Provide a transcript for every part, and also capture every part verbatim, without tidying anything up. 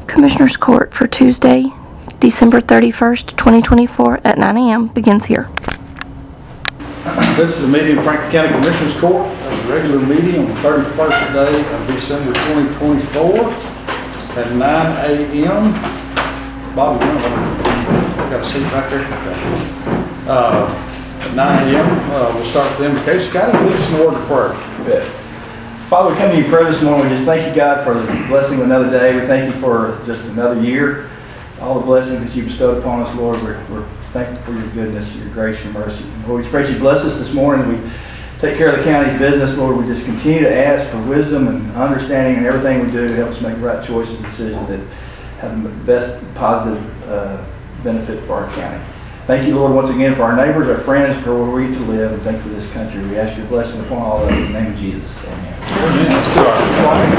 Commissioners Court for Tuesday, December thirty-first, twenty twenty-four at nine A M begins here. This is a meeting of Franklin County Commissioners Court, a regular meeting on the thirty-first day of December twenty twenty-four at nine A M Bobby, you know, got a seat back there. Okay. Uh, at nine A M Uh, we'll start with the invocation. God, and lead us in the word of prayer. Father, we come to you in prayer this morning. We just thank you, God, for the blessing of another day. We thank you for just another year. All the blessings that you bestowed upon us, Lord. We're, we're thankful for your goodness, your grace, your mercy. Lord, we pray that you bless us this morning. We take care of the county's business, Lord. We just continue to ask for wisdom and understanding in everything we do to help us make the right choices and decisions that have the best positive uh, benefit for our county. Thank you, Lord, once again for our neighbors, our friends, for where we get to live, and thank you for this country. We ask your blessing upon all of it. In the name of Jesus. Amen. Amen. Let's do our flag.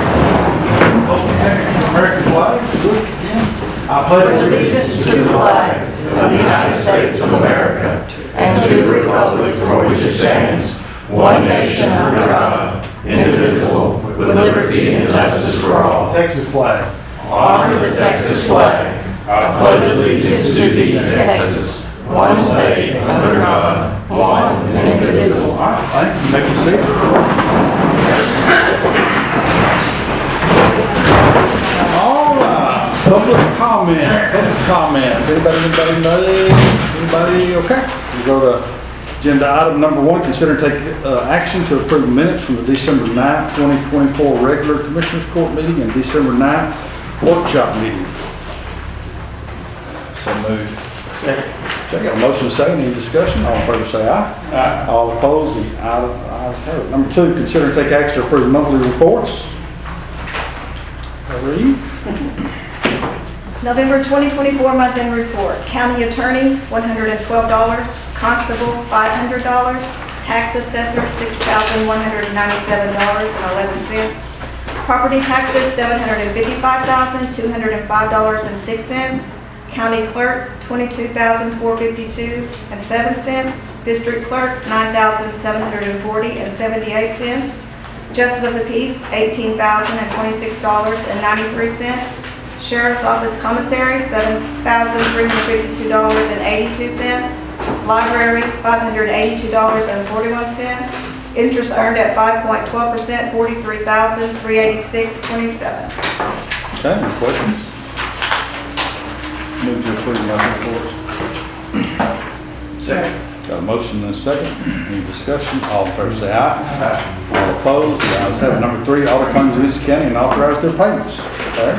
American flag. Good again. I pledge allegiance to the flag of the United States of America and to the republic for which it stands, one nation under God, indivisible, with liberty and justice for all. Texas flag. Honor the Texas flag. I pledge allegiance to thee, Texas, one state under God, one and indivisible. All right, thank you. Take your seat. All right, public comment. Public comments. Anybody, anybody, anybody, anybody? Okay. We go to agenda item number one. Consider and take uh, action to approve minutes from the December ninth, twenty twenty-four regular Commissioners Court meeting and December ninth workshop meeting. So moved. Second. So I got a motion and a second. Any discussion? All in favor say aye. Aye. All opposed, the ayes have it. Number two, consider and take action to approve monthly reports. Read. November twenty twenty-four month-end report. County Attorney, one hundred twelve dollars. Constable, five hundred dollars. Tax Assessor, six thousand one hundred ninety-seven dollars and eleven cents. Property taxes, seven hundred fifty-five thousand two hundred five dollars and six cents. County Clerk, twenty-two thousand four hundred fifty-two dollars and seven cents. District Clerk, nine thousand seven hundred forty dollars and seventy-eight cents. Justice of the Peace, eighteen thousand twenty-six dollars and ninety-three cents. Sheriff's Office Commissary, seven thousand three hundred fifty-two dollars and eighty-two cents. Library, five hundred eighty-two dollars and forty-one cents. Interest earned at five point one two percent, forty-three thousand three hundred eighty-six dollars and twenty-seven cents. Okay, any questions? Move to approve monthly reports. Second. Got a motion and a second. Any discussion? All in favor say aye. Aye. All opposed, the ayes have it. Number three, audit claims in this county and authorize their payments. Okay.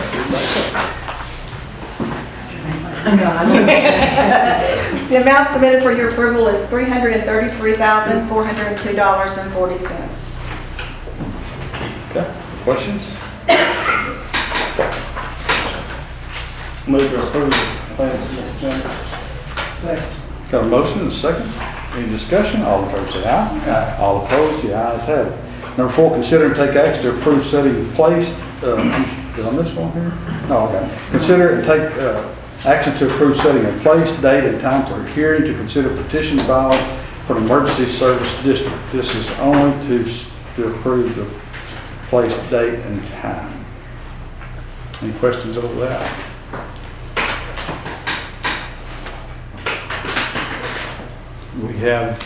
The amount submitted for your approval is three hundred thirty-three thousand four hundred two dollars and forty cents. Okay, questions? Move to approve claims, Mister Chairman. Second. Got a motion and a second. Any discussion? All in favor say aye. Aye. All opposed, the ayes have it. Number four, consider and take action to approve setting in place. Uh, did I miss one here? No, okay. Consider and take uh, action to approve setting in place, date, and time for a hearing to consider petition filed for an emergency service district. This is only to, to approve the place, date, and time. Any questions over that? We have,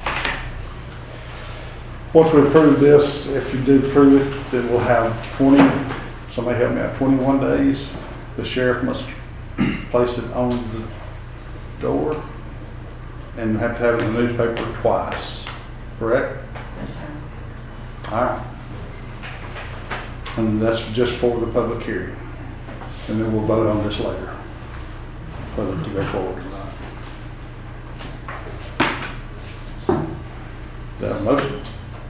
once we approve this, if you do approve it, then we'll have twenty, somebody help me out, twenty-one days. The sheriff must place it on the door and have to have it in the newspaper twice, correct? Yes, sir. All right. And that's just for the public hearing. And then we'll vote on this later, whether to go forward or not. Is that a motion?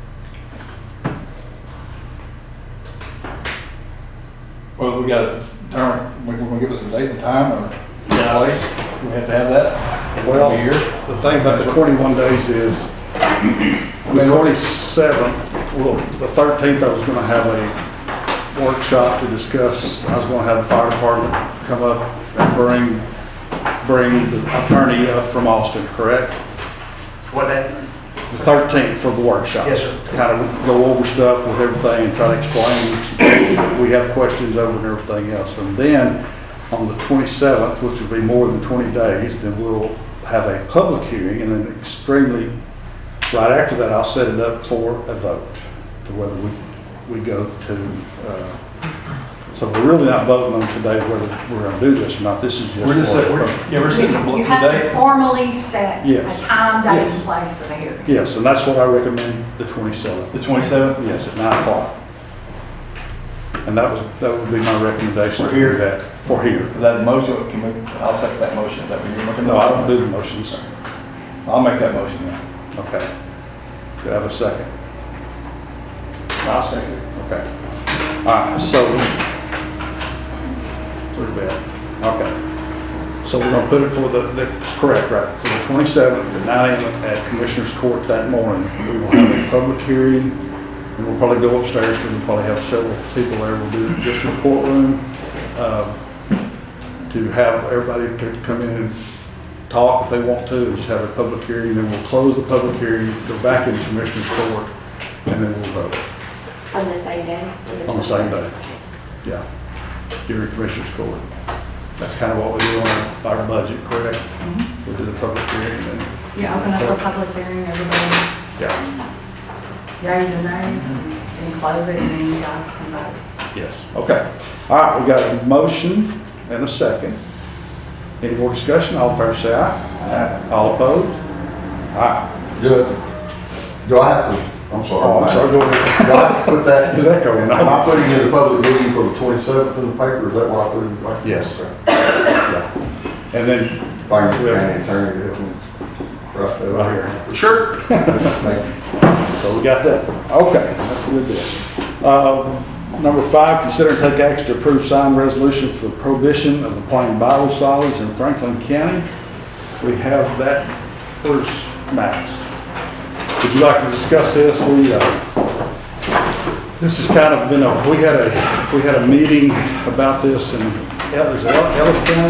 Well, we got to determine, we're going to give us a date and time or place. We have to have that. Well, Here. the thing about the twenty-one days is, the twenty-seventh, well, the thirteenth, I was gonna have a workshop to discuss. I was gonna have the fire department come up and bring, bring the attorney up from Austin, correct? What day? the thirteenth for the workshop. Yes, sir. Kind of go over stuff with everything and try to explain some things that we have questions over and everything else. And then on the twenty-seventh, which will be more than twenty days, then we'll have a public hearing, and then extremely, right after that, I'll set it up for a vote to whether we, we go to, uh, so we're really not voting on today whether we're gonna do this or not. This is just. We're just, for- we're, yeah, we're setting the You have to date. formally set Yes. a time, date, Yes. and place for the hearing. Yes, and that's what I recommend, the twenty-seventh. The twenty-seventh? Yes, at nine o'clock. And that was, that would be my recommendation. For here? to do that, for here. Is that a motion? Can we, I'll second that motion. Is that what you're looking? No, I don't do the motions. I'll make that motion now. Okay. Do I have a second? I'll second it. Okay. All right, so, where's Beth? Okay. So we're gonna put it for the, that's correct, right, for the twenty-seventh at nine A M at Commissioners Court that morning. We will have a public hearing, and we'll probably go upstairs, because we'll probably have several people there. We'll do it just in the courtroom, uh, to have everybody c- come in and talk if they want to, and just have a public hearing. Then we'll close the public hearing, go back into Commissioners Court, and then we'll vote. On the same day? On the same day, yeah, during Commissioners Court. That's kind of what we do on our, our budget, correct? We do the public hearing and, You open up a public hearing, everybody, yeah, yays and nays, and then close it, and then you guys can vote. yes, okay. All right, we got a motion and a second. Any more discussion? All in favor say aye. All opposed? All right. Good. Do I have to, I'm sorry. Oh, I'm sorry, go ahead. Do I have to put that? Is that going on? Am I putting in the public meeting for the twenty-seventh in the paper, is that what I put in the paper? Yes. Okay. Yeah. And then, If I can get the county attorney to help me write that right out. here. Sure. Thank you. So we got that. Okay, that's a good deal. Uh, Number five, consider and take action to approve signed resolution for the prohibition of the plain biosolids in Franklin County. We have that. Where's Max? Would you like to discuss this? We, uh, this has kind of been a, we had a, we had a meeting about this in, El- is it El- Ellis County?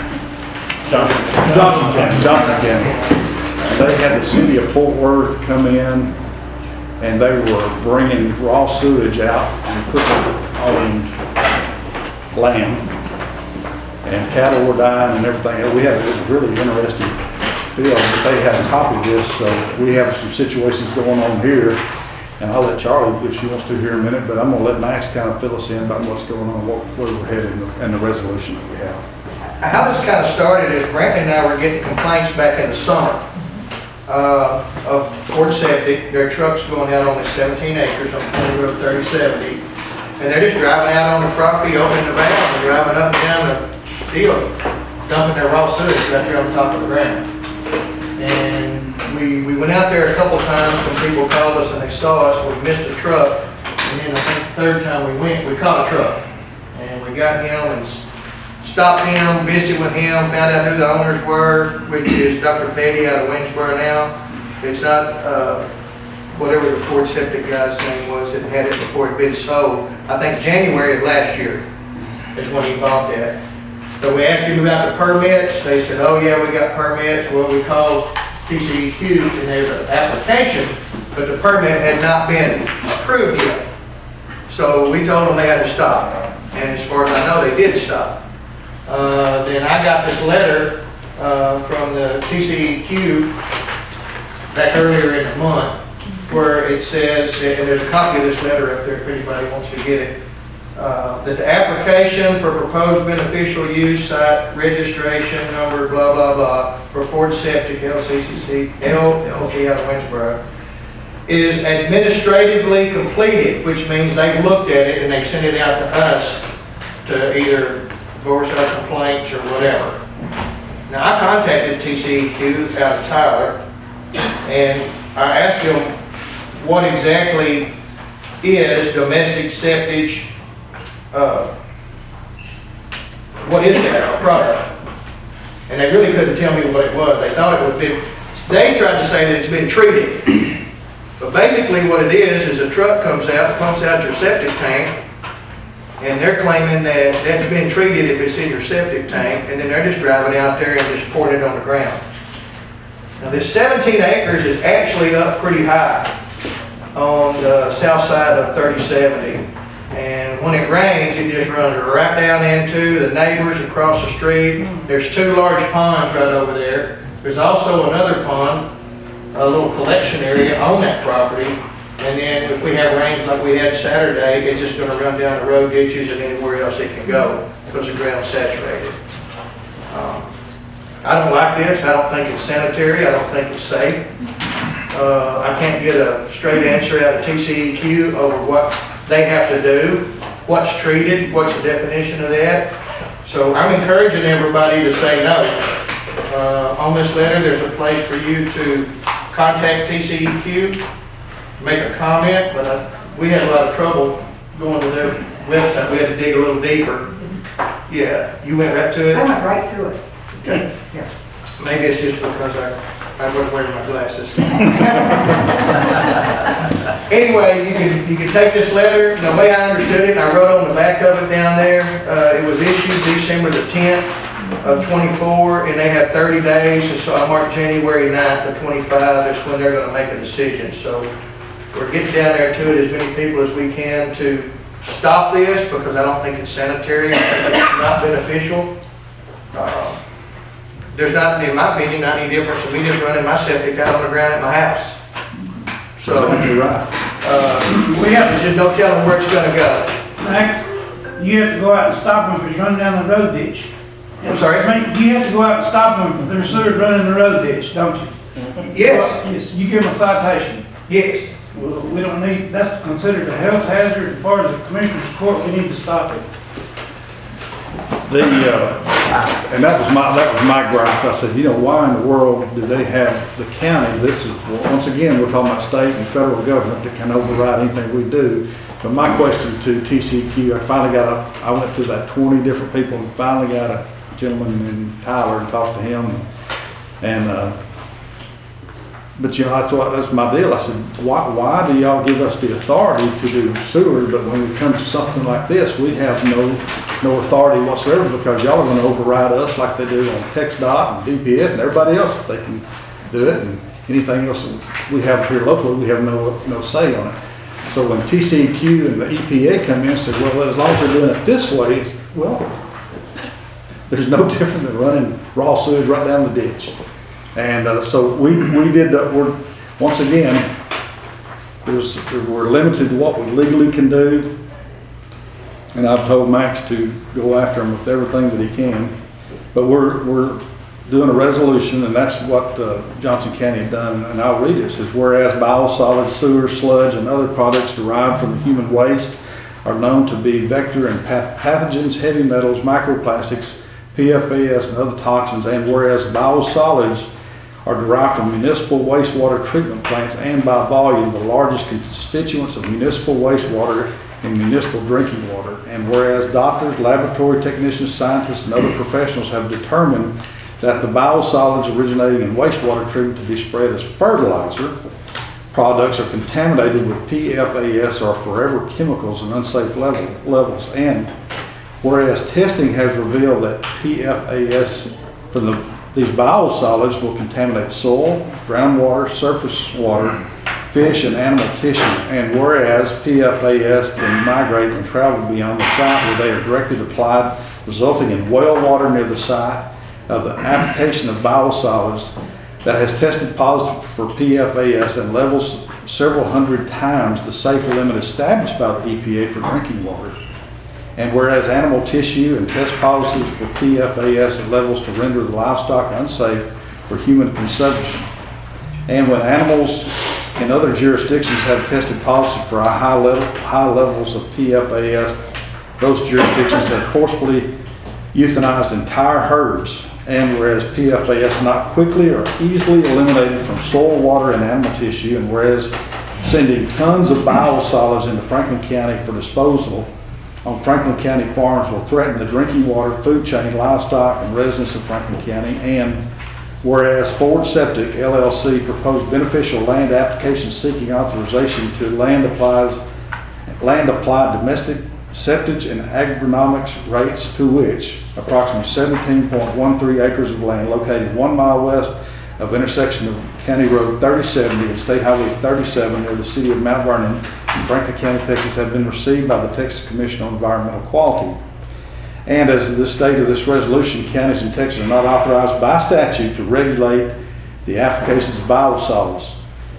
Johnson. Johnson County, Johnson County. They had the city of Fort Worth come in, and they were bringing raw sewage out and putting it on land. And cattle were dying and everything. We had, it was a really interesting deal, but they had a copy of this, so we have some situations going on here. And I'll let Charlie, if she wants to, here in a minute, but I'm gonna let Max kind of fill us in about what's going on, what, where we're headed, and the resolution that we have. How this kind of started is Brantley and I were getting complaints back in the summer uh, of Ford Septic, their trucks going out on the seventeen acres on County Road thirty seventy. And they're just driving out on the property, opening the valve and driving up and down the field, dumping their raw sewage right there on top of the ground. And we, we went out there a couple times when people called us and they saw us, we missed a truck. And then I think the third time we went, we caught a truck. And we got him and s- stopped him, visited with him, found out who the owners were, which is Doctor Petty out of Winsboro now. It's not, uh, whatever the Ford Septic guy's name was that had it before it had been sold. I think January of last year is when he bought that. So we asked him about the permits. They said, oh yeah, we got permits. Well, we called T C E Q and there's an application, but the permit had not been approved yet. So we told them they had to stop. And as far as I know, they did stop. Uh, then I got this letter uh, from the T C E Q back earlier in the month where it says, and there's a copy of this letter up there if anybody wants to get it, uh, that the application for proposed beneficial use site registration number blah blah blah for Ford Septic L C C, L L C out of Winsboro is administratively completed, which means they've looked at it and they've sent it out to us to either voice our complaints or whatever. Now I contacted T C E Q out of Tyler and I asked them what exactly is domestic septic, uh, what is that product? And they really couldn't tell me what it was. They thought it was been, they tried to say that it's been treated. But basically what it is, is a truck comes out, pumps out your septic tank, and they're claiming that that's been treated if it's in your septic tank, and then they're just driving out there and just pouring it on the ground. Now, this seventeen acres is actually up pretty high on the south side of thirty seventy. And when it rains, it just runs right down into the neighbors across the street. There's two large ponds right over there. There's also another pond, a little collection area on that property. And then if we have rains like we had Saturday, it's just gonna run down the road ditches and anywhere else it can go because the ground's saturated. Um, I don't like this. I don't think it's sanitary. I don't think it's safe. Uh, I can't get a straight answer out of T C E Q over what they have to do, what's treated, what's the definition of that. So I'm encouraging everybody to say no. Uh, on this letter, there's a place for you to contact T C E Q, make a comment, but uh, we had a lot of trouble going to their website. We had to dig a little deeper. Yeah, you went right to it? I went right to it. Okay. Yeah. Maybe it's just because I, I wasn't wearing my glasses. Anyway, you can, you can take this letter, the way I understood it, and I wrote on the back of it down there, uh, it was issued December the tenth of twenty-four, and they have thirty days, and so I marked January ninth of twenty-five, that's when they're gonna make a decision. So we're getting down there to it, as many people as we can, to stop this, because I don't think it's sanitary, I think it's not beneficial. Uh, There's not, in my opinion, not any difference in me just running my septic out on the ground at my house. So, You're right. uh, we have to just don't tell them where it's gonna go. Max, you have to go out and stop them if it's running down the road ditch. I'm sorry? I mean, you have to go out and stop them if there's sewage running the road ditch, don't you? Yes, Yes, you give them a citation. yes. Well, we don't need, that's considered a health hazard. As far as the commissioner's court, we need to stop it. The, uh, and that was my, that was my gripe. I said, you know, why in the world do they have the county? This is, well, once again, we're talking about state and federal government that can override anything we do. But my question to T C Q, I finally got a, I went to about twenty different people and finally got a gentleman in Tyler and talked to him. And, uh, but you know, that's what, that's my deal. I said, why, why do y'all give us the authority to do sewer, but when we come to something like this, we have no, no authority whatsoever, because y'all are gonna override us like they do on TxDOT and D P S and everybody else. They can do it, and anything else we have here locally, we have no, no say on it. So when T C E Q and the E P A come in and say, well, as long as they're doing it this way, it's, well, there's no different than running raw sewage right down the ditch. And uh, so we, we did, uh, we're, once again, there's, we're limited to what we legally can do. And I've told Max to go after him with everything that he can. But we're, we're doing a resolution, and that's what uh, Johnson County had done, and I'll read it. It says, whereas biosolids, sewer, sludge, and other products derived from human waste are known to be vector and path pathogens, heavy metals, microplastics, P F A S, and other toxins, and whereas biosolids are derived from municipal wastewater treatment plants and by volume the largest constituents of municipal wastewater in municipal drinking water. And whereas doctors, laboratory technicians, scientists, and other professionals have determined that the biosolids originating in wastewater treatment to be spread as fertilizer products are contaminated with P F A S or forever chemicals and unsafe level, levels. And whereas testing has revealed that P F A S from the these biosolids will contaminate soil, groundwater, surface water, fish, and animal tissue. And whereas P F A S can migrate and travel beyond the site where they are directly applied, resulting in well water near the site of the application of biosolids that has tested positive for P F A S and levels several hundred times the safe limit established by the E P A for drinking water. And whereas animal tissue and test policies for P F A S at levels to render the livestock unsafe for human consumption. And when animals in other jurisdictions have tested positive for a high level, high levels of P F A S, those jurisdictions have forcibly euthanized entire herds. And whereas P F A S not quickly or easily eliminated from soil, water, and animal tissue, and whereas sending tons of biosolids into Franklin County for disposal on Franklin County farms will threaten the drinking water, food chain, livestock, and residents of Franklin County. And whereas Ford Septic L L C proposed beneficial land application seeking authorization to land applies land applied domestic septage and agronomics rates to which approximately seventeen point one three acres of land located one mile west of intersection of County Road thirty seventy and State Highway thirty-seven near the city of Mount Vernon in Franklin County, Texas, have been received by the Texas Commission on Environmental Quality. And as the state of this resolution, counties in Texas are not authorized by statute to regulate the applications of biosolids.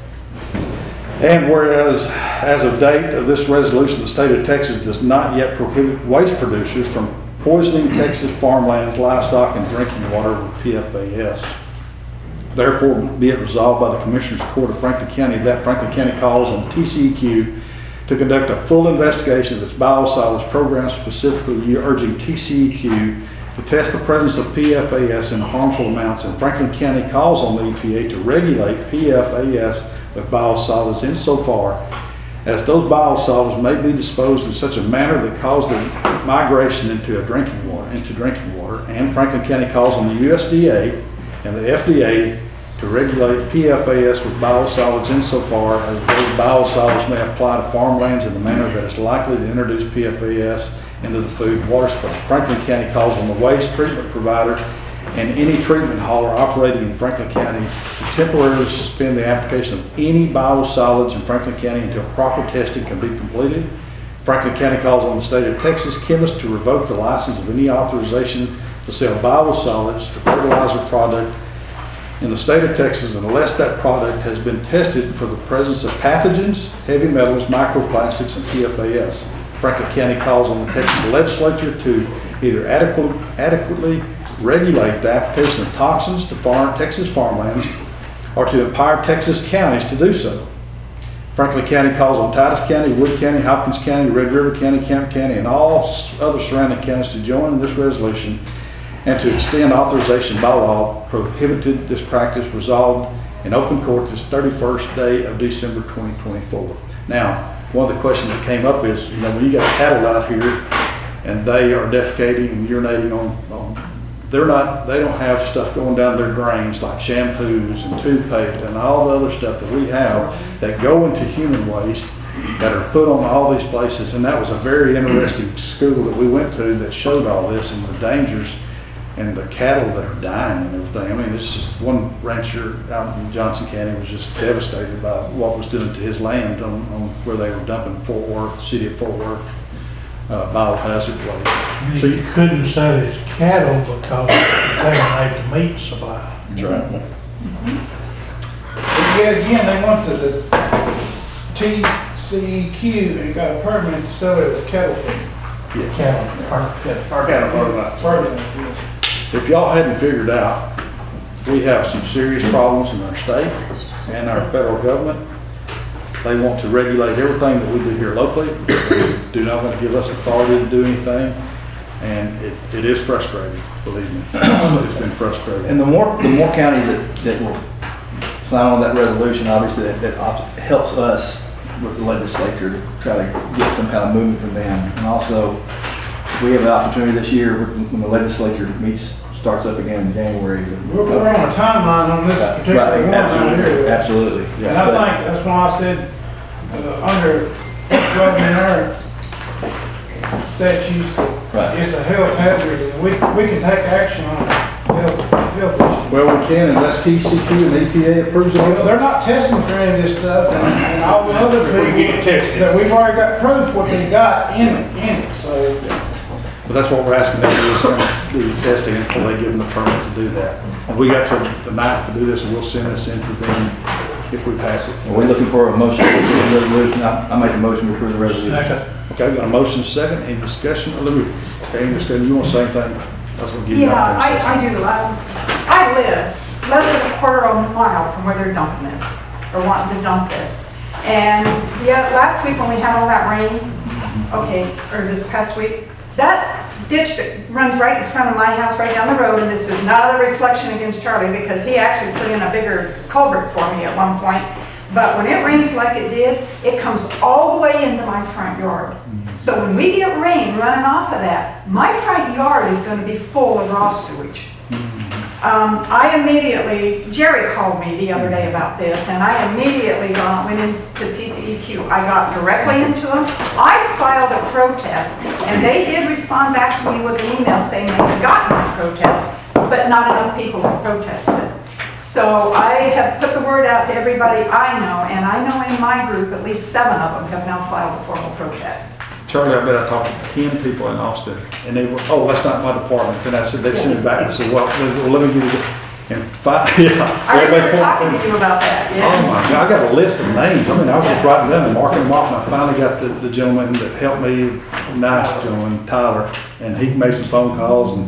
And whereas, as of date of this resolution, the state of Texas does not yet prohibit waste producers from poisoning Texas farmlands, livestock, and drinking water with P F A S. Therefore, be it resolved by the Commissioners Court of Franklin County that Franklin County calls on T C E Q to conduct a full investigation of its biosolids program, specifically urging T C E Q to test the presence of P F A S in harmful amounts, and Franklin County calls on the E P A to regulate P F A S with biosolids insofar as those biosolids may be disposed in such a manner that cause their migration into a drinking water, into drinking water. And Franklin County calls on the U S D A and the F D A to regulate P F A S with biosolids insofar as those biosolids may apply to farmlands in a manner that is likely to introduce P F A S into the food and water supply. Franklin County calls on the waste treatment provider and any treatment hauler operating in Franklin County to temporarily suspend the application of any biosolids in Franklin County until proper testing can be completed. Franklin County calls on the state of Texas chemists to revoke the license of any authorization to sell biosolids to fertilizer product in the state of Texas unless that product has been tested for the presence of pathogens, heavy metals, microplastics, and P F A S. Franklin County calls on the Texas legislature to either adequate, adequately regulate the application of toxins to farm, Texas farmlands or to empower Texas counties to do so. Franklin County calls on Titus County, Wood County, Hopkins County, Red River County, Camp County, and all other surrounding counties to join in this resolution and to extend authorization by law prohibited this practice resolved in open court this thirty-first day of December twenty twenty-four. Now, one of the questions that came up is, you know, when you got cattle out here and they are defecating and urinating on, on they're not, they don't have stuff going down their drains like shampoos and toothpaste and all the other stuff that we have that go into human waste that are put on all these places. And that was a very interesting school that we went to that showed all this and the dangers and the cattle that are dying and everything. I mean, it's just one rancher out in Johnson County was just devastated by what was doing to his land on, on where they were dumping Fort Worth, the city of Fort Worth, uh, biohazard waste. So you couldn't sell his cattle because it contaminated the meat supply. That's right. And yet again, they went to the T C E Q and got a permit to sell it as cattle feed. Yes. Cattle, or, Cattle fertilizer. fertilizer, yes. If y'all hadn't figured out, we have some serious problems in our state and our federal government. They want to regulate everything that we do here locally. They do not want to give us authority to do anything. And it, it is frustrating, believe me. It's been frustrating. And the more, the more counties that, that will sign on that resolution, obviously, that, that op- helps us with the legislature to try to get some kind of movement from them. And also, we have an opportunity this year when the legislature meets, starts up again in January. We're, we're on a timeline on this particular Right, one down absolutely, here. absolutely. Yeah. And I think that's why I said, uh, under government our statutes, Right. it's a health hazard, and we, we can take action on health, health issues. Well, we can unless T C Q and E P A approves it. Well, they're not testing for any of this stuff, and, and all the other people that we've already got proof what they got in it, in it, so. But that's what we're asking them to do, is to do the testing until they give them the permit to do that. And we got till the ninth to do this, and we'll send this in to them if we pass it. Are we looking for a motion to approve the resolution? I, I make a motion to approve the resolution. Okay, got a motion second, any discussion? Oh, let me, okay, any discussion, you want to say anything? I was gonna give you. Yeah, an opportunity to say I, I do. Um, I live less than a quarter of a mile from where they're dumping this, or wanting to dump this. And yeah, last week when we had all that rain, okay, or this past week, that ditch that runs right in front of my house, right down the road, and this is not a reflection against Charlie because he actually put in a bigger culvert for me at one point. But when it rains like it did, it comes all the way into my front yard. So when we get rain running off of that, my front yard is going to be full of raw sewage. Um, I immediately, Jerry called me the other day about this, and I immediately got, went into T C E Q. I got directly into them. I filed a protest, and they did respond back to me with an email saying they had gotten my protest, but not enough people had protested it. So I have put the word out to everybody I know, and I know in my group, at least seven of them have now filed a formal protest. Charlie, I bet I talked to ten people in Austin, and they were, oh, that's not my department. And I said, they sent it back. I said, well, well, let me give you the, and five, yeah. I everybody's remember talking pointing to you about that, Oh yeah. my God, I got a list of names. I mean, I was just writing them and marking them off, and I finally got the, the gentleman that helped me, nice gentleman, Tyler, and he made some phone calls, and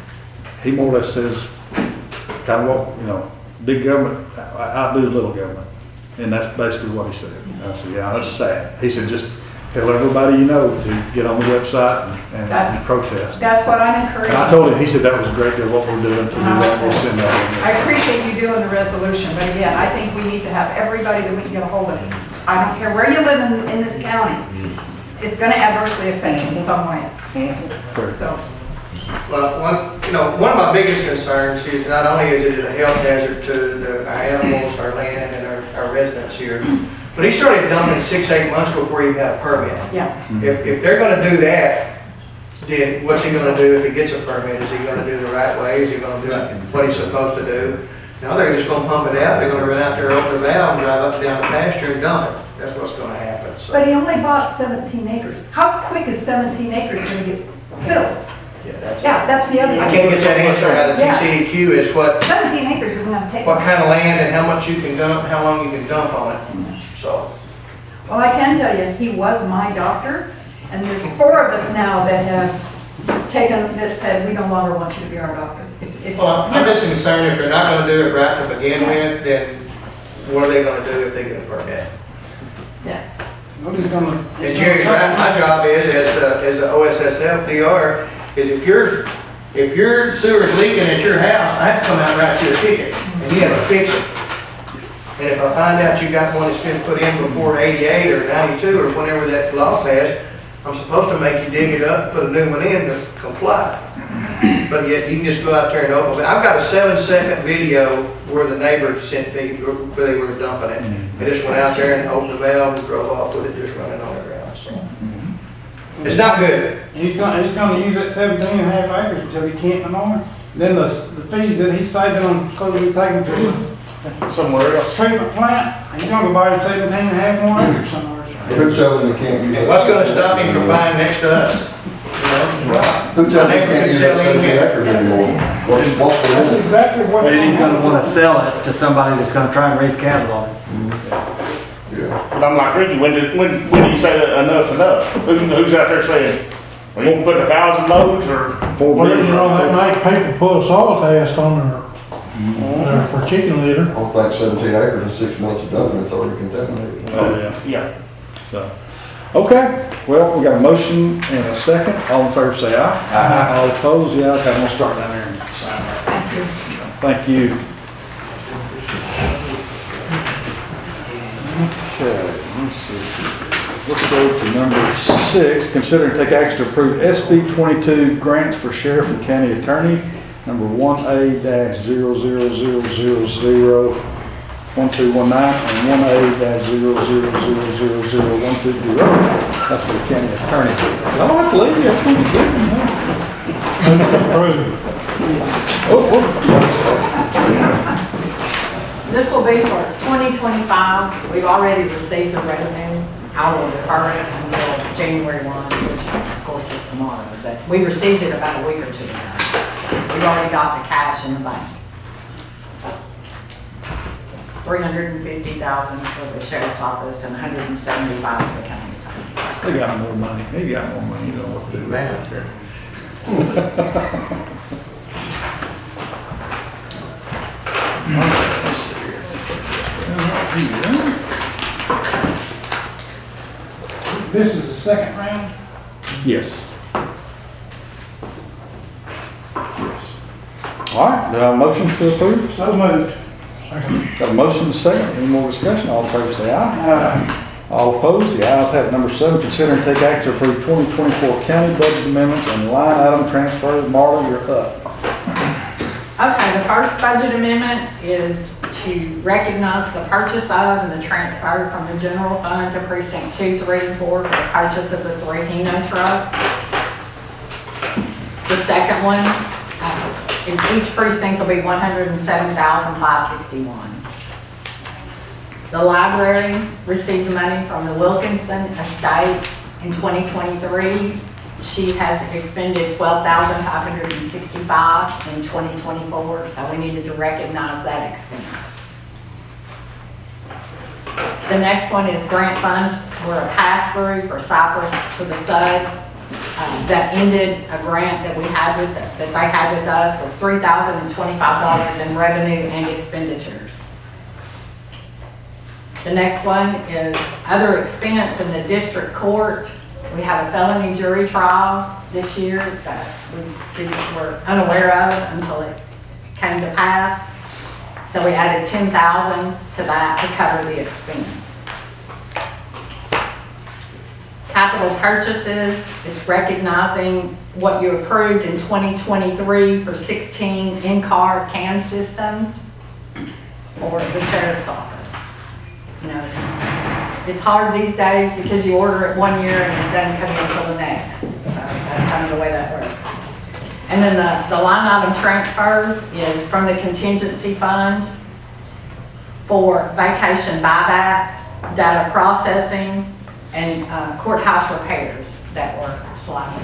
he more or less says, kind of what, you know, big government outdo little government. And that's basically what he said. And I said, yeah, that's sad. He said, just tell everybody you know to get on the website and, and, and That's- protest. That's what I'm encouraging. And I told him, he said that was a great deal what we're doing to do that. We'll send that in. I appreciate you doing the resolution, but again, I think we need to have everybody that we can get a hold of. I don't care where you live in, in this county, it's gonna adversely affect you in some way. Correct. So, Well, one, you know, one of my biggest concerns is not only is it a health hazard to the, our animals, our land, and our, our residents here, but he started dumping six, eight months before he got a permit. yeah. If, if they're gonna do that, then what's he gonna do if he gets a permit? Is he gonna do the right way? Is he gonna do what he's supposed to do? No, they're just gonna pump it out. They're gonna run out there, open the valve, drive up and down the pasture and dump it. That's what's gonna happen, so. But he only bought seventeen acres. How quick is seventeen acres gonna get filled? Yeah, that's, Yeah, that's the other. I can't get that answer out of Yeah. T C E Q is what, seventeen acres isn't gonna take. what kind of land and how much you can dump, how long you can dump on it, so. Well, I can tell you, he was my doctor, and there's four of us now that have taken, that said, we no longer want you to be our doctor. If- if- Well, I'm just concerned if they're not gonna do it right to begin with, then what are they gonna do if they get a permit? Yeah. Nobody's gonna. And Jerry, right, my job is, as a, as a O S S F D R, is if your, if your sewer's leaking at your house, I have to come out and write you a ticket, and you have to fix it. And if I find out you got one that's been put in before eighty-eight or ninety-two or whenever that law passed, I'm supposed to make you dig it up, put a new one in to comply. But yet you can just go out there and open it. I've got a seven second video where the neighbor sent me, where they were dumping it. They just went out there and opened the valve and drove off with it just running on the ground, so. It's not good. He's gonna, he's gonna use that seventeen and a half acres until he can't no more. Then the, the fees that he's saving on, supposed to be taken to Somewhere the else. treatment plant, he's gonna go buy seventeen and a half more acres somewhere. Who tells him you can't use that? And what's gonna stop him from buying next to us? You know? Who tells him you can't use that seventeen acres anymore? What's, what's the That's limit? exactly what's But gonna he's gonna wanna happen. sell it to somebody that's gonna try and raise cattle on it. Yeah. But I'm like, Ricky, when did, when, when do you say that enough's enough? Who, who's out there saying, we won't put a thousand loads or? Four Well, you billion. know, they make people put a soil test on their, uh, for chicken litter. I don't think seventeen acres in six months of dumping, it's already contaminated. Oh, yeah. Yeah. So, okay, well, we got a motion and a second. All in favor say aye. Aye. All opposed, the ayes have it. We'll start down there and sign that. Thank you. Okay, let's see. Let's go to number six. Consider and take action to approve S B twenty-two grants for sheriff and county attorney, number one A dash zero zero zero zero zero one two one nine and one A dash zero zero zero zero zero one two two zero. That's for the county attorney. Y'all like to leave you, that's pretty good. Oh, oh. This will be for twenty twenty-five. We've already received the revenue. I will defer it until January first, which of course is tomorrow. But we received it about a week or two ago. We've already got the cash in the bank. three hundred fifty thousand dollars for the sheriff's office and one hundred seventy-five thousand dollars for the county attorney. They got more money. They got more money. You know what to do with that there. Let's see here. This is the second round. Yes. Yes. All right, do I have a motion to approve? So moved. Got a motion and a second. Any more discussion? All in favor say aye. All opposed? The ayes have it. Number seven, consider and take action to approve twenty twenty-four county budget amendments and line item transfers. Marla, you're up. Okay, the first budget amendment is to recognize the purchase of and the transfer from the general fund to precinct two, three, and four for the purchase of the three Hino trucks. The second one, uh, and each precinct will be one hundred seven thousand five hundred sixty-one. The library received money from the Wilkinson estate in twenty twenty-three. She has expended twelve thousand five hundred sixty-five in twenty twenty-four, so we needed to recognize that expense. The next one is grant funds were a pass-through for Cypress to the S U D. Uh, that ended a grant that we had with, that they had with us was three thousand twenty-five dollars in revenue and expenditures. The next one is other expense in the district court. We have a felony jury trial this year that we didn't- were unaware of until it came to pass. So we added ten thousand dollars to that to cover the expense. Capital purchases, it's recognizing what you approved in twenty twenty-three for sixteen in-car cam systems for the sheriff's office. You know, it's hard these days because you order it one year and it doesn't come in until the next. So that's kind of the way that works. And then the, the line item transfers is from the contingency fund for vacation buyback, data processing, and uh, courthouse repairs that were slightly.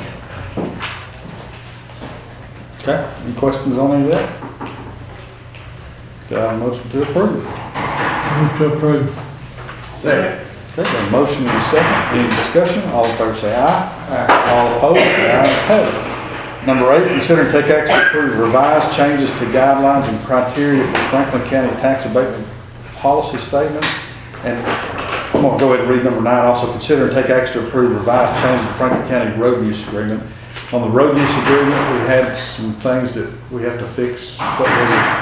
Okay, any questions on any of that? Got a motion to approve. Move to approve. Second. Okay, got a motion and a second. Any discussion? All in favor say aye. Aye. All opposed, the ayes have it. Number eight, consider and take action to approve revised changes to guidelines and criteria for Franklin County tax abatement policy statement. And I'm going to go ahead and read number nine. Also consider and take action to approve revised changes to Franklin County road use agreement. On the road use agreement, we had some things that we have to fix. What was it?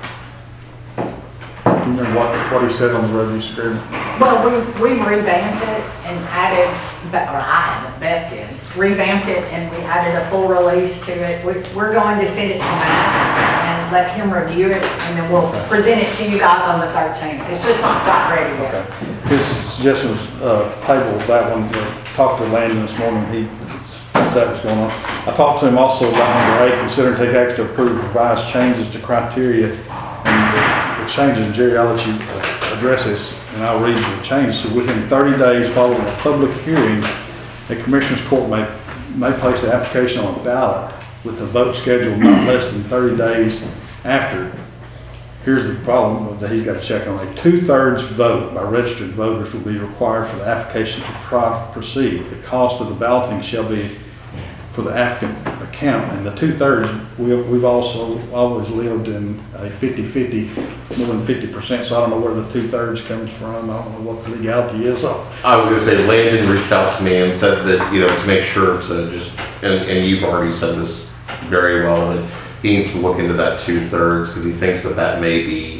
Do you remember what, what he said on the road use agreement? Well, we, we revamped it and added, or I, Beth did, revamped it and we added a full release to it. We, we're going to send it to Matt and let him review it and then we'll Okay. present it to you guys on the thirteenth. It's just not quite ready yet. Okay. His suggestion was uh, to table that one. Uh, talked to Landon this morning. He, since that was going on. I talked to him also about number eight, consider and take action to approve revised changes to criteria. And the, the changes, and Jerry, I'll let you uh, address this, and I'll read the changes. So within thirty days following a public hearing, the Commissioners Court may, may place the application on a ballot with the vote scheduled not less than thirty days after. Here's the problem that he's got to check on. A two-thirds vote by registered voters will be required for the application to pro proceed. The cost of the balloting shall be for the applicant account, and the two-thirds, we, we've also always lived in a fifty fifty, more than fifty percent, so I don't know where the two-thirds comes from. I don't know what the legality is. So, I was gonna say, Landon reached out to me and said that, you know, to make sure to just, and, and you've already said this very well, that he needs to look into that two-thirds, because he thinks that that may be.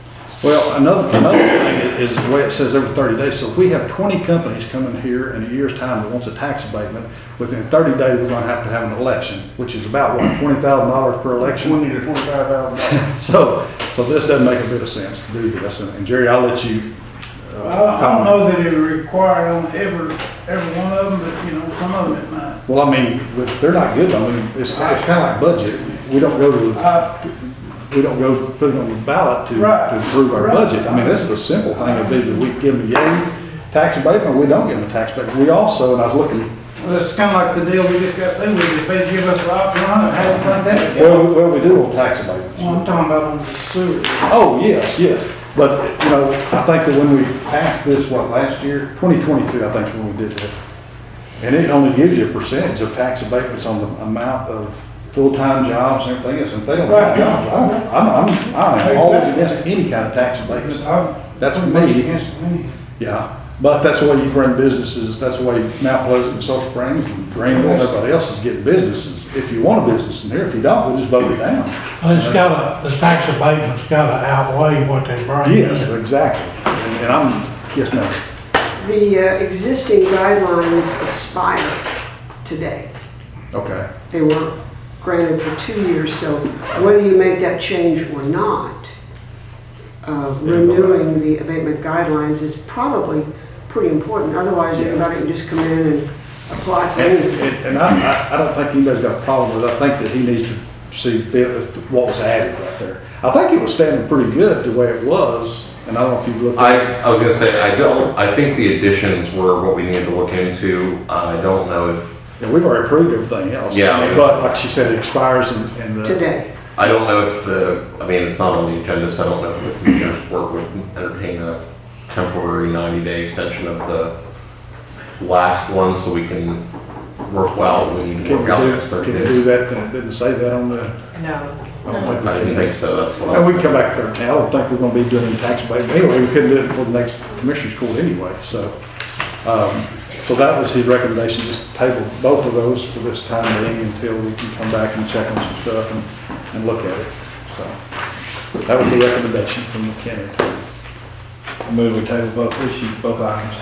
well, another, another thing is the way it says every thirty days. So if we have twenty companies coming here in a year's time that wants a tax abatement, within thirty days, we're gonna have to have an election, which is about, what, twenty thousand dollars per election? Twenty to twenty-five thousand dollars. So, so this doesn't make a bit of sense to do this. And and Jerry, I'll let you. uh, I I don't know that it would require on every, every one of them, but, you know, some of them it might. Well, I mean, if they're not good, I mean, it's, it's kind of like budget. We don't go to, the I- we don't go put it on the ballot to, Right. to improve our Right. budget. I mean, this is a simple thing of either we give them a yay tax abatement or we don't give them a tax abatement. We also, and I was looking, Well, it's kind of like the deal we just got through with, if they give us the option on it, how do you think that would well, go? well, we do on tax abatements. Well, I'm talking about on the sewer. Oh, yes, yes. But, you know, I think that when we passed this, what, last year? twenty twenty-two, I think, is when we did that. And it only gives you a percentage of tax abatements on the amount of full-time jobs and everything else. And if they don't have Right. jobs, I don't, I'm, I'm, I'm always Exactly. against any kind of tax abatement. I'm That's pretty much me. against me. Yeah, but that's the way you bring businesses, that's the way Mount Pleasant and Sulphur Springs and Greenville and everybody else is getting businesses. If you want a business in here, if you don't, we just vote it down. Well, it's gotta, the tax abatement's gotta outweigh what they bring in. Yes, exactly. And and I'm, yes, ma'am. The uh, existing guidelines expire today. Okay. They were granted for two years, so whether you make that change or not, uh, renewing the abatement guidelines is probably pretty important. Otherwise, Yeah. everybody can just come in and apply for And, anything. and- and I, I- I don't think anybody's got a problem with it. I think that he needs to see if, the- if what was added right there. I think it was standing pretty good the way it was, and I don't know if you've looked. at it. I, I was gonna say, I don't, I think the additions were what we needed to look into. I don't know if, Yeah, we've already approved everything else. Yeah, I guess- But like she said, it expires in, in the. Today. I don't know if the, I mean, it's not on the agenda, so I don't know if the commissioners court would entertain a temporary ninety day extension of the last one, so we can work well, we need to Can work we out the do, next thirty can we do days. that, It didn't say that on the, No. I don't think we I didn't can. think so, that's what I And we was can come back to thirteen, I don't think we're gonna be doing any tax abatement, anyway, we couldn't do it before the next commissioners court anyway, so. Um, so that was his recommendation, just table both of those for this time being until we can come back and check on some stuff and, and look at it, so. That was the recommendation from the county attorney. I move we table both issues, both items.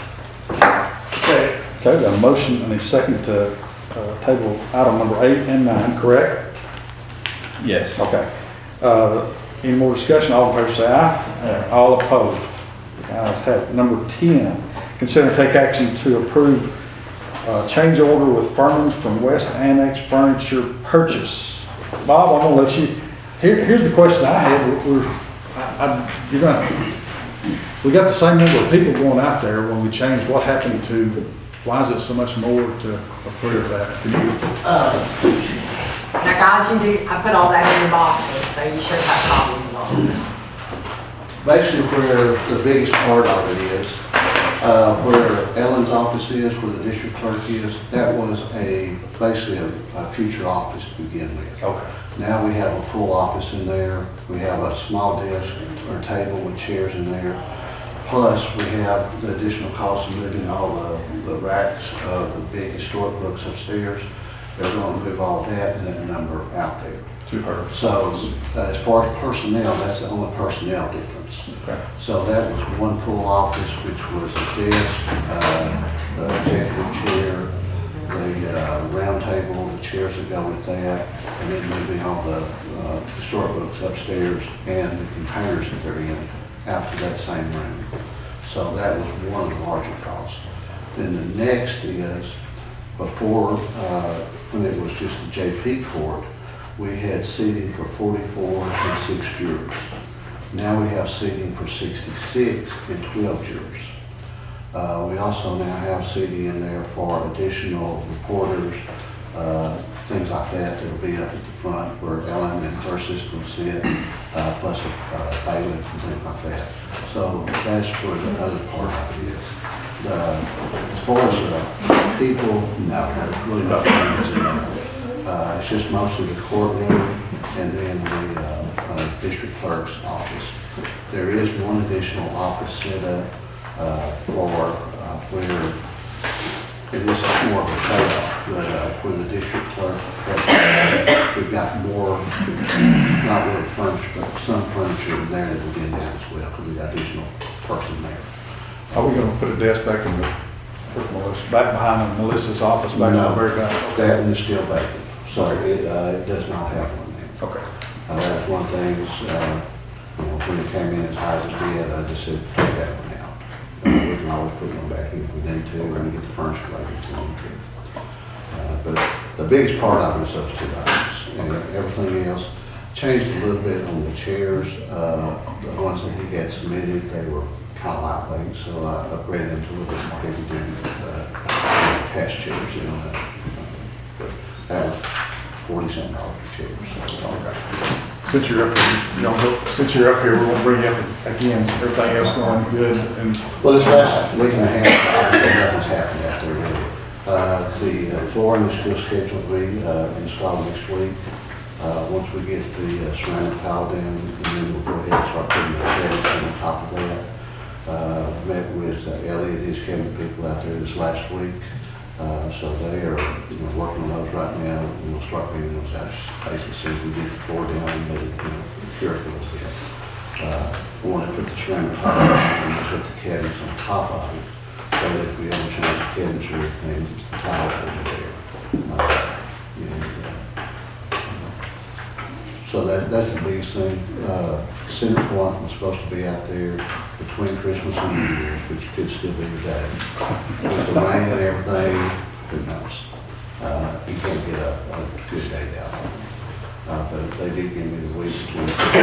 Okay, got a motion and a second to, uh, table item number eight and nine, correct? Yes. Okay. Uh, Any more discussion? All in favor say aye. All opposed? The ayes have it. Number ten, consider and take action to approve uh, change order with Furman's from West Annex Furniture Purchase. Bob, I'm gonna let you, here, here's the question I had. We're, we're- I, I, you're gonna, we got the same number of people going out there when we changed. What happened to, why is it so much more to approve that? Can you, Now guys, you do, I put all that in your boxes, so you should have copies of all of them. Basically, where the biggest part of it is, uh, where Ellen's office is, where the district clerk is, that was a, basically a, a future office to begin with. Okay. Now we have a full office in there, we have a small desk or table with chairs in there. Plus, we have the additional cost of moving all the, the racks of the big historic books upstairs. They're going to move all of that and that number out there. To her. So, uh, as far as personnel, that's the only personnel difference. Okay. So that was one full office, which was a desk, uh, the executive chair, the uh, round table, the chairs that go with that, and then moving all the uh, historic books upstairs and the containers that they're in out to that same room. So that was one of the larger costs. Then the next is, before, uh, when it was just the J P court, we had seating for forty-four and six jurors. Now we have seating for sixty-six and twelve jurors. Uh, we also now have seating in there for additional reporters, uh, things like that that'll be up at the front where Ellen and her assistant sit, uh, plus a uh, bailiff and things like that. So that's where the other part of it is. The, as far as uh, people, no, there's really no changes in that. Uh, it's just mostly the courtroom and then the uh, uh, district clerk's office. There is one additional office set up uh, for uh, where, and this is more of a trade-off, but uh, where the district clerk, uh, we've got more, not really furniture, but some furniture in there that will be in there as well, because we've got additional person there. are we gonna put a desk back in the, where's Melissa, back behind Melissa's office, back in the very back? That one is still vacant. Sorry, it, uh, it does not have one there. Okay. Uh, that's one thing, is, uh, you know, when it came in as high as it did, I just said, take that one out. Uh, we can always put one back in if we need to, we're gonna get the furniture later if we need to. Uh, but the biggest part of it is those two items, and everything else changed a little bit on the chairs. Uh, the ones that he had submitted, they were kind of lightweight, so I upgraded them to a little bit more heavy duty, uh, cash chairs, you know, that. But that was forty-something dollars a chair, so. Okay. Since you're up here, you know, since you're up here, we're gonna bring you up again, everything else going good and. Well, this last week and a half, nothing's happened out there really. Uh, the uh, flooring is still scheduled to be uh, installed next week. Uh, once we get the uh, ceramic tile down, and then we'll go ahead and start putting the cabinets on top of that. Uh, met with uh, Elliot, his cabinet people out there this last week. Uh, so they are, you know, working on those right now, and we'll start bringing those out, basically, as soon as we get the floor down and let it, you know, cure it a little bit. Uh, we want to put the ceramic tile and put the cabinets on top of it, so that if we ever change the cabinets or anything, it's the tiles over there. Uh, and, uh, so that, that's the biggest thing. Uh, center point was supposed to be out there between Christmas and New Year's, which could still be today. With the rain and everything, who knows? Uh, you can't get a, a good day down. they did give me the week to.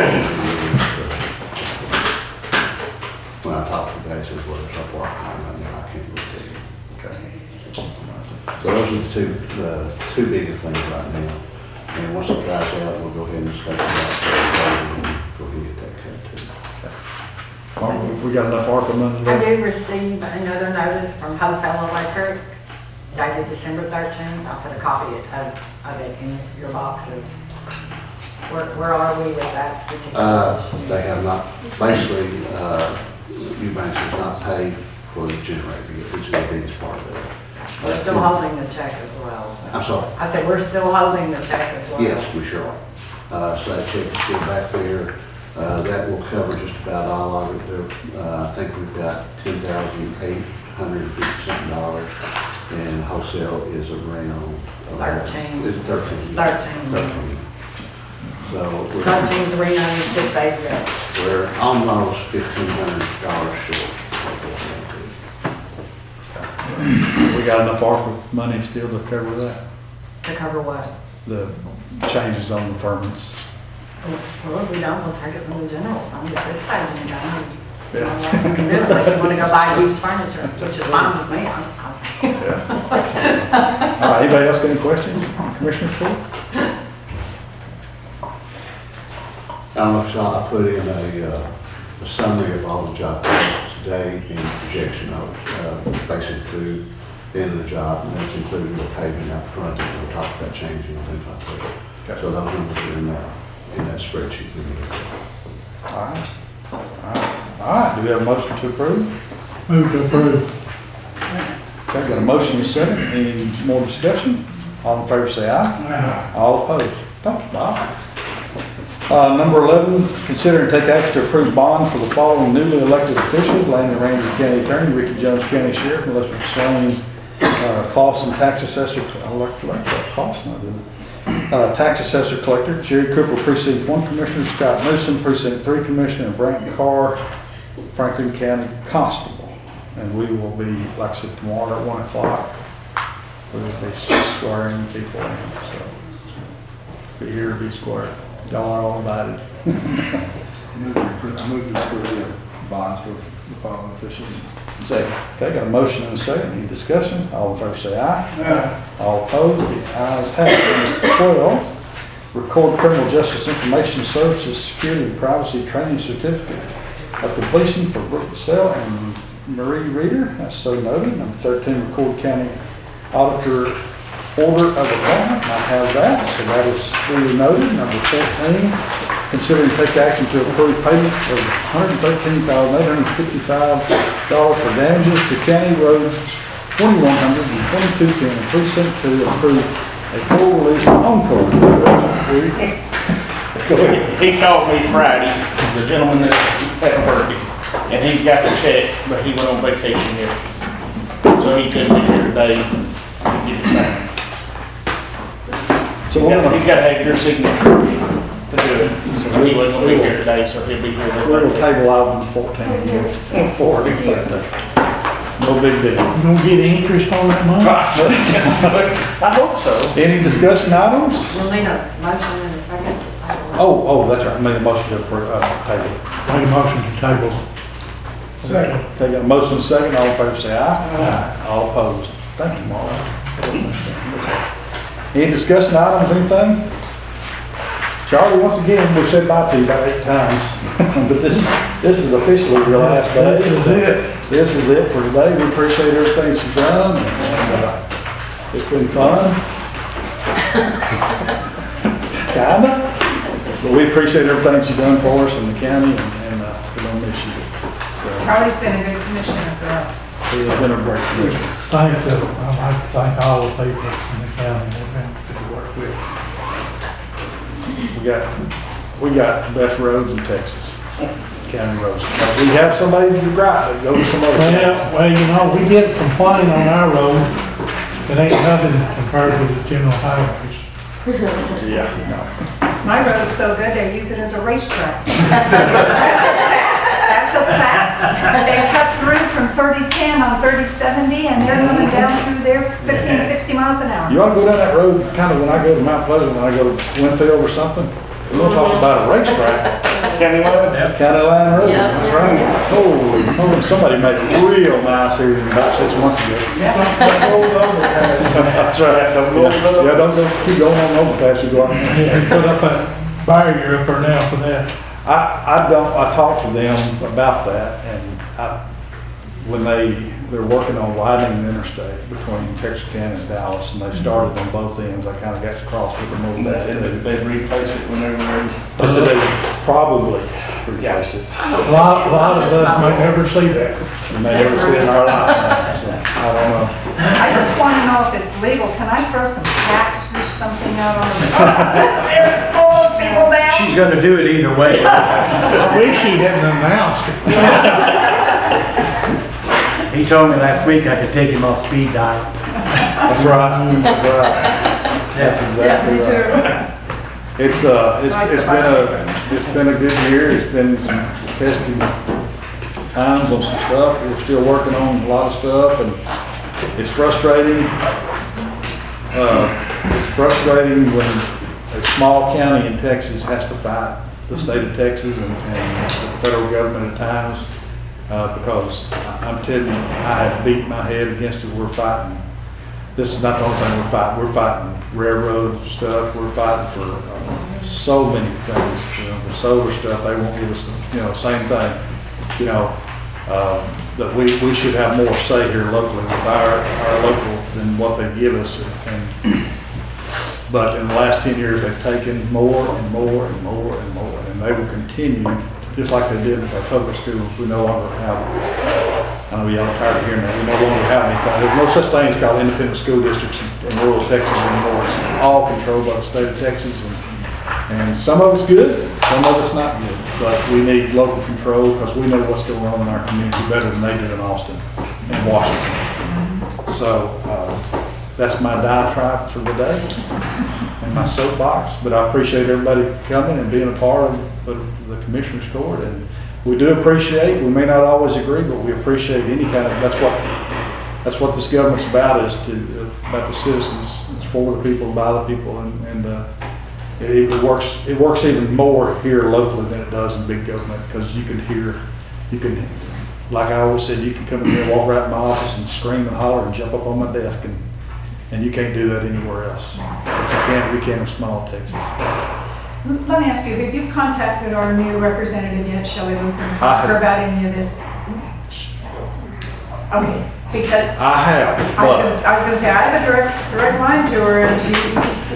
When I talked to the guy, he says, well, there's a work on right now, I can't really tell you. Okay. So those are the two, the two bigger things right now. And once it dries out, we'll go ahead and start it out, and go ahead and get that cut too. All right, we- we got enough ARPA money I left? do receive another notice from Wholesale Electric dated December thirteenth. I'll put a copy of, of it in your boxes. Where, where are we with that particular Uh, issue? they have not, basically, uh, Eubanks has not paid for the generator yet, which is the biggest part of it. We're still holding the check as well. so- I'm sorry. I said, we're still holding the check as well. Yes, we sure are. Uh, so that check is still back there. Uh, that will cover just about all of it. There, uh, I think we've got ten thousand eight hundred and fifty something dollars, and wholesale is around. uh, Thirteen. Is it thirteen? Thirteen. Thirteen. So we're, Thirteen, three ninety-six, eighty. we're almost fifteen hundred dollars short. We got enough ARPA money still to cover that, To cover what? the changes on the furnace. Well, if we don't, we'll take it from the general fund at this stage and go. Yeah. Unless you want to go buy used furniture, which is fine with me. I'm- I'm- Yeah. All right, anybody else got any questions? Commissioners, please? I don't know if y'all, I put in a, uh, a summary of all the job costs today and projection of, uh, basically through the end of the job, and that's including the paving out front, and we'll talk about changing and things like that. So those numbers are in that, in that spreadsheet. All right. All right. All right, do we have a motion to approve? Move to approve. Okay, got a motion and a second. Any more discussion? All in favor say aye. Aye. All opposed? Thank you, Bob. Uh, number eleven, consider and take action to approve bonds for the following newly elected officials: Landon Ramsey County Attorney, Ricky Jones County Sheriff, Melissa McSwain, uh, Clausen Tax Assessor, I like to like that, Clausen, I didn't. Uh, Tax Assessor Collector, Jerry Cooper, Precinct One Commissioner, Scott Newsom, Precinct Three Commissioner, and Brant Carr, Franklin County Constable. And we will be, like I said, tomorrow at one o'clock. We will be swearing people in, so be here to be square. Y'all are all invited. Move to approve, I move to approve the bonds for the following officials. Second. Okay, got a motion and a second. Any discussion? All in favor say aye. Aye. All opposed? The ayes have it. Number twelve, record criminal justice information services security and privacy training certificate of completion for Brooke Bissell and Marie Reeder. That's so noted. Number thirteen, record county auditor order of appointment. I have that, so that is duly noted. Number fourteen, consider and take action to approve payment of one hundred thirteen thousand eight hundred fifty-five dollars for damages to County Roads twenty-one hundred and twenty-two ten precinct to approve a full release encore. Go ahead. He called me Friday, the gentleman that had a birthday, and he's got the check, but he went on vacation yesterday. So he couldn't be here today to get it signed. So He's we're got- gonna, he's got to have your signature to do it. So he wasn't gonna be here today, so he'll be here. we're gonna table item fourteen again, forward, but, uh, no big deal. You gonna get interest on that money? I hope so. Any discussion items? We'll need a motion in a second. Oh, oh, that's right, made a motion to approve, uh, table. Make a motion to table. Second. Okay, got a motion and a second, all in favor say aye. Aye. All opposed. Thank you, Mark. Any discussion items, anything? Charlie, once again, we've said bye to you about eight times, but this, this is officially your last day. This is it. This is it for today. We appreciate everything you've done, and, uh, it's been fun. Kinda. But we appreciate everything you've done for us in the county, and, and, uh, we're gonna miss you. So, Charlie's been a good commissioner for us. he has been a great commissioner. Thank you. I'd like to thank all the people in the county that have been good to work with. We got, we got the best roads in Texas, county roads. Now, we have somebody to gripe, but go to some other counties. Well, well, you know, we get a complaint on our road, it ain't nothing compared to the general highways. Yeah, no. My road's so good, they use it as a racetrack. That's a fact. They cut through from thirty ten on thirty seventy, and they're coming down through there fifteen, sixty miles an hour. You ought to go down that road, kind of when I go to Mount Pleasant, when I go to Winfield or something. We're gonna talk about a racetrack. County line? County Line Road, Yeah. that's right. Holy, holy, somebody made it real nice here about six months ago. That's right. Don't go, yeah, don't go, keep going on overpass, you go out. Put up a barrier up there now for that. I, I don't, I talked to them about that, and I, when they, they're working on widening the interstate between Texarkana and Dallas, and they started on both ends, I kinda got to cross with them over that. They, they'd replace it when they were ready. They said they would probably replace it. A lot, a lot of us may never see that. We may never see it in our lifetime, so, I don't know. I just want to know if it's legal. Can I throw some tax or something out on the, there's full of people down? She's gonna do it either way. I wish he hadn't announced it. He told me last week I could take him off speed dial. That's right, that's right. That's exactly right. It's, uh, it's, it's been a, it's been a good year, it's been some testing times on some stuff, we're still working on a lot of stuff, and it's frustrating. Uh, it's frustrating when a small county in Texas has to fight the state of Texas and, and the federal government at times, uh, because I'm telling you, I have beat my head against it. We're fighting. This is not the only thing we're fighting. We're fighting railroad stuff. We're fighting for uh, so many things. You know, the solar stuff, they won't give us, you know, same thing. You know, uh, that we, we should have more say here locally with our, our local than what they give us. And, and but in the last ten years, they've taken more and more and more and more, and they will continue, just like they did with our public schools. We no longer have, I know y'all are tired of hearing that, we no longer have anything. There's no such thing as called independent school districts in, in rural Texas anymore. It's all controlled by the state of Texas, and, and some of it's good, some of it's not good. But we need local control because we know what's going on in our community better than they did in Austin and Washington. So uh, that's my diatribe for the day and my soapbox. But I appreciate everybody coming and being a part of the, the Commissioner's Court. And we do appreciate, we may not always agree, but we appreciate any kind of, that's what that's what this government's about, is to, about the citizens. It's for the people, by the people, and, and uh, it, it works it works even more here locally than it does in big government, because you can hear, you can, like I always said, you can come in here and walk right in my office and scream and holler and jump up on my desk, and and you can't do that anywhere else. But you can, we can in small Texas. Let me ask you, have you contacted our new representative yet, Shelley Luther, and I talked to her have. about any of this? Okay, because I have, I was but gonna- I was gonna say, I have a direct, direct line to her, and she,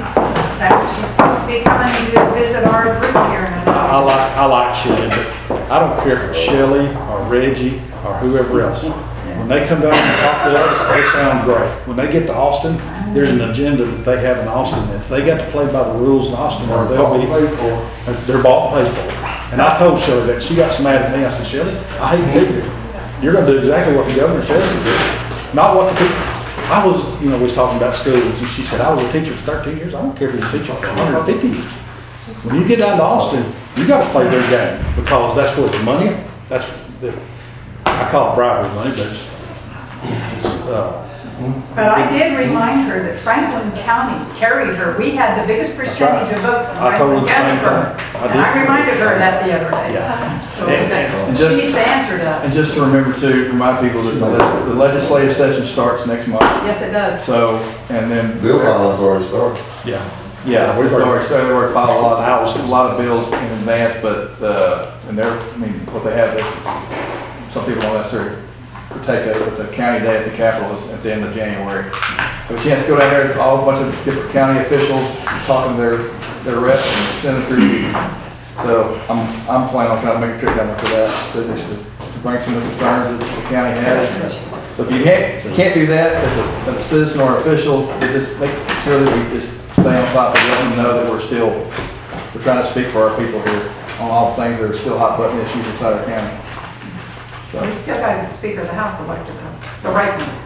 that she's supposed to be coming to visit our group here. in a- I I like, I like Shelley, but I don't care if it's Shelley or Reggie or whoever else. When they come down and talk to us, they sound great. When they get to Austin, there's an agenda that they have in Austin. If they got to play by the rules in Austin, or they'll be, they're bought and paid for. And I told Shelley that. She got so mad at me. I said, Shelley, I hate to tell you, you're gonna do exactly what the governor says you do, not what the people. I was, you know, we was talking about schools, and she said, I was a teacher for thirteen years. I don't care if you're a teacher for one hundred fifty years. When you get down to Austin, you gotta play their game, because that's where the money, that's the, I call it bribery money, but it's, it's, uh, But I did remind her that Franklin County carried her. We had the biggest percentage of votes in I told her Franklin the same County. for her. thing. I And I did. reminded her that the other day. Yeah. So And- that and she just- needs to answer to And us. just to remember to remind people that the the legislative session starts next month. Yes, it does. So, and then. Bill filing's already started. yeah. Yeah, We've we've already- already started, we've filed a lot, a lot of bills in advance, but, uh, and they're, I mean, what they have is, some people don't necessarily partake of it, but the county day at the Capitol is at the end of January. Have a chance to go down there, there's all a bunch of different county officials talking to their, their reps and senators. So I'm, I'm planning on trying to make a trip down there for that, to, to bring some of the concerns that the county has. So if you can't, can't do that as a, as a citizen or official, you just make sure that we just stay on top of it, let them know that we're still, we're trying to speak for our people here on all things that are still hot button issues inside our county. So, We still got the Speaker of the House elected, though, the right one.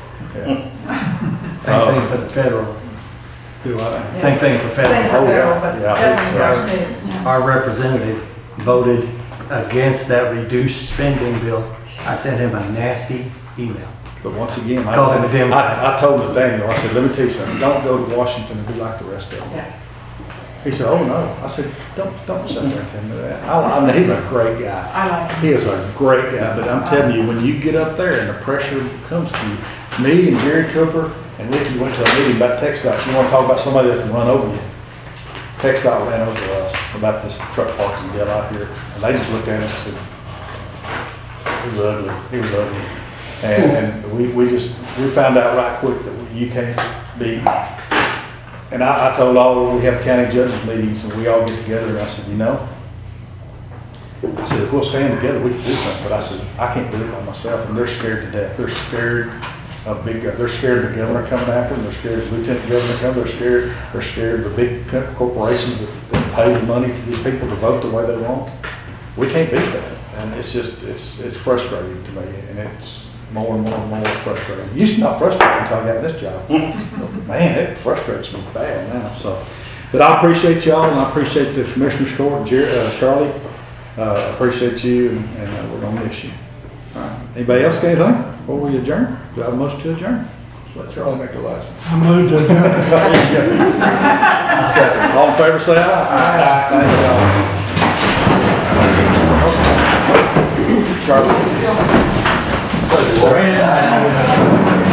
yeah. Same thing for the federal. Do I? Same thing for Same federal. for Oh, yeah. federal, but Yeah, definitely our it's, state. yeah. Our representative voted against that reduced spending bill. I sent him a nasty email. But once again, I, Call him a Democrat. I, I told Nathaniel, I said, let me tell you something, don't go to Washington and be like the rest of them. Yeah. He said, oh, no. I said, don't, don't sit there and tell me that. I, I mean, he's a great guy. I like him. He is a great guy, but I'm telling you, when you get up there and the pressure comes to you, me and Jerry Cooper and Ricky went to a meeting about TxDOT. You want to talk about somebody that can run over you? TxDOT ran over us about this truck parking deal out here, and they just looked at us and said, it was ugly, it was ugly. And, and we, we just, we found out right quick that you can't be, and I, I told all, we have county judges meetings, and we all get together, and I said, you know, I said, if we'll stand together, we can do something, but I said, I can't do it by myself, and they're scared to death. They're scared of big, they're scared of the governor coming after them, they're scared of the lieutenant governor coming, they're scared, they're scared of the big co- corporations that, that pay the money to these people to vote the way they want. We can't beat that, and it's just, it's, it's frustrating to me, and it's more and more and more frustrating. It used to not frustrate me until I got this job. Man, it frustrates me bad now, so. But I appreciate y'all, and I appreciate the Commissioners Court, Jer- uh, Charlie, uh, appreciate you, and, and uh, we're gonna miss you. All right, anybody else got anything before we adjourn? Do I have a motion to adjourn? Let Charlie make the last one. I moved to adjourn. Second. All in favor, say aye. Aye. Thank you, y'all. Charlie.